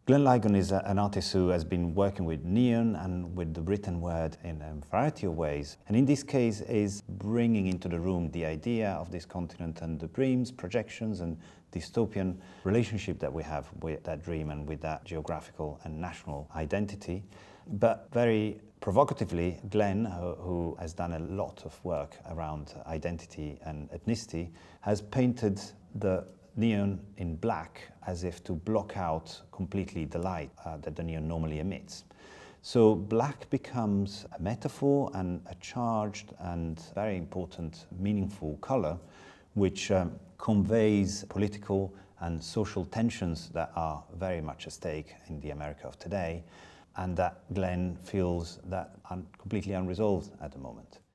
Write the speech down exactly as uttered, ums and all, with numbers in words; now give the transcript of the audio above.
Glenn Ligon is a, an artist who has been working with neon and with the written word in a variety of ways. And in this case is bringing into the room the idea of this continent and the dreams, projections and dystopian relationship that we have with that dream and with that geographical and national identity. But very provocatively, Glenn, who, who has done a lot of work around identity and ethnicity, has painted the neon in black as if to block out completely the light uh, that the neon normally emits. So black becomes a metaphor and a charged and very important, meaningful color, which um, conveys political and social tensions that are very much at stake in the America of today, and that Glenn feels that are completely unresolved at the moment.